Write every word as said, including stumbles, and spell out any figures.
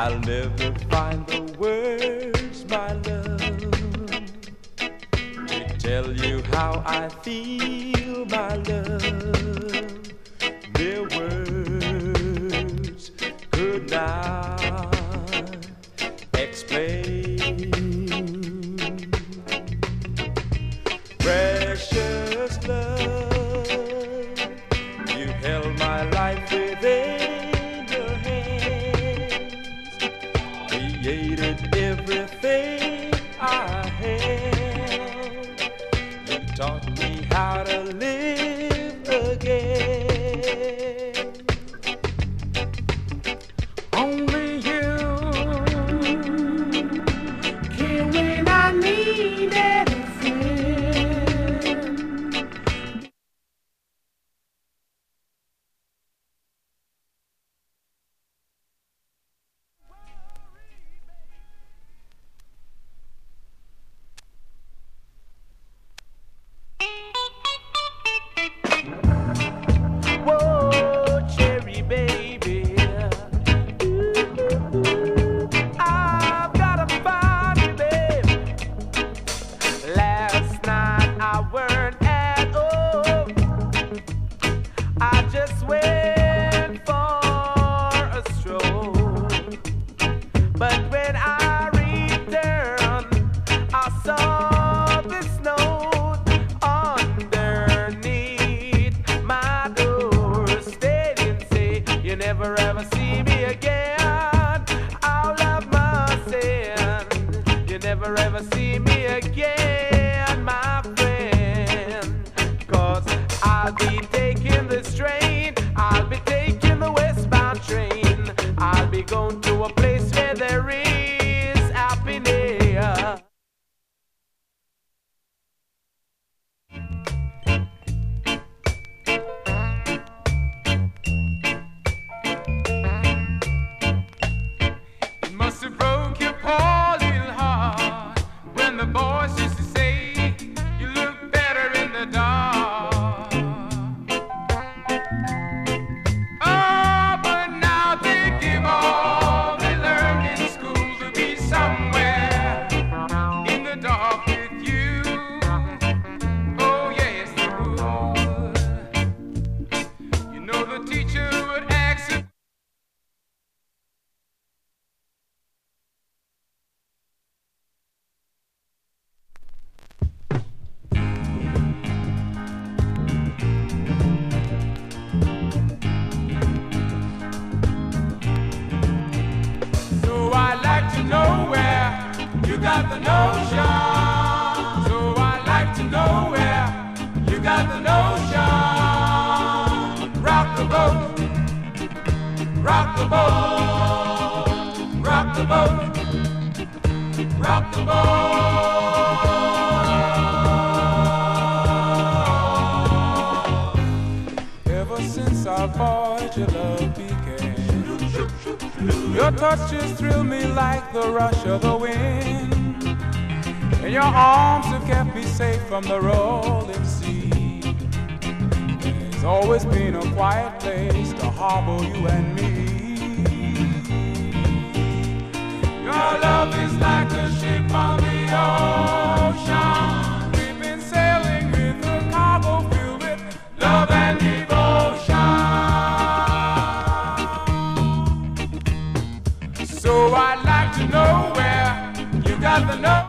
I'll never find the words, my love, to tell you how I feel, my love. Mere words could not explain. Precious love, you held my life within your hands, created everything I had. You taught me how to live again. Only you came when I needed a friend. Whoa, cherry baby, I've got a body, babe. Last night I weren't at home. I just went for a stroll. But when I returned, I saw this note underneath my door, stating, say, you never ever see me again. I'll have my sin. You never ever see me again, my friend. Cause I'll be taking this train. I'll be taking the westbound train. I'll be going to a place where there is happiness. It must have broke your poor little heart when the boys used to say you look better in the dark. Oh, but now they give all they learned in school to be somewhere in the dark with you. Oh, yes, they would. You know the teacher would ask you. So I'd like to know where you got the notion. So I'd like to know where you got the notion. Rock the boat, rock the boat, rock the boat, rock the boat. Ever since our voyage of love began, your touch just thrilled me like the rush of the wind, and your arms have kept me safe from the rolling sea. There's always been a quiet place to harbor you and me. Your love is like a ship on the ocean. We've been sailing with a cargo filled with love and devotion. So I'd like to know where you got the note.